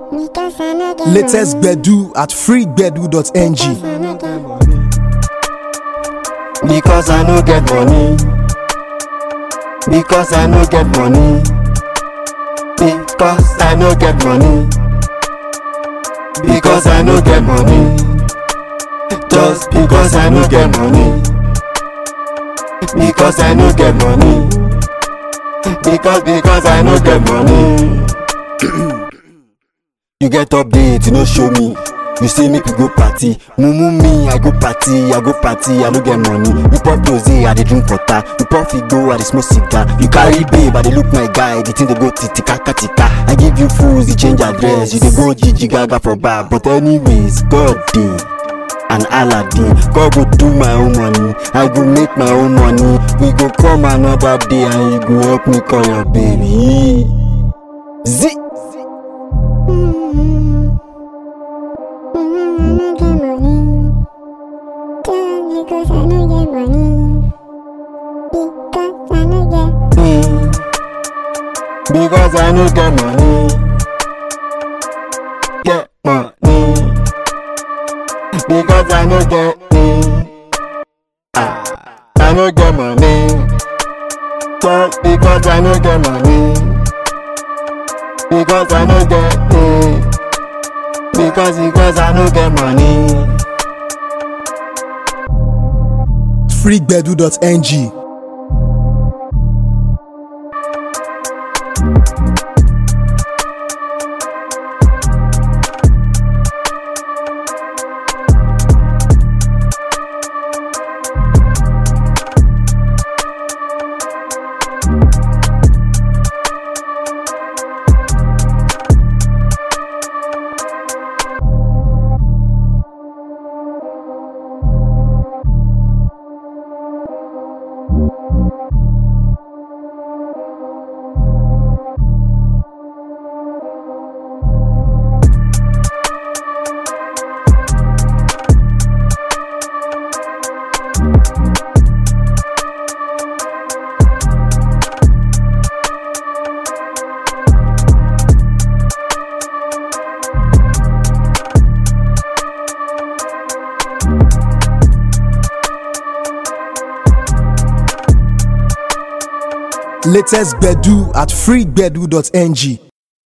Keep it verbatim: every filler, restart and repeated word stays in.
Latest Gbedu at free gbedu dot n g. Because I no get money. Because I no get money. Because I no get money. Because I no get money. Just because I no get money. Because I no get money. Because because I no get money. You get update, you no show me. You say make we go party. Mumu me, I go party, I go party, I no get money. You pop rosé, I dey drink water. You pop figo, I dey smoke cigar. You carry babe, I dey look my guy. The thing dey go titika katika. I give you fools, you change address. You dey go Gigi Gaga for bar. But anyways, God dey and Aladdin. God go do my own money. I go make my own money. We go come another day and you go help me call your baby. Z. Because I no get money. Because I no get money. Because I no get money. Get money. Because I no get money. Ah, I no get money. Just because I no get money. Because I no get money. Because because I no get money. free gbedu dot n g. Latest Gbedu at free gbedu dot n g.